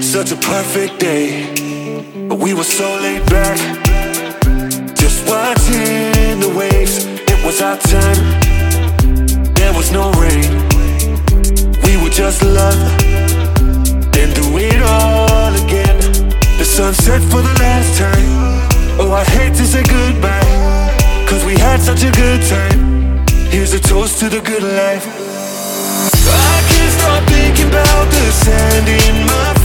Such a perfect day, but we were so laid back, just watching the waves. It was our time, there was no rain. We would just love, then do it all again. The sun set for the last time. Oh, I hate to say goodbye, cause we had such a good time. Here's a toast to the good life. I can't stop thinking about the sand in my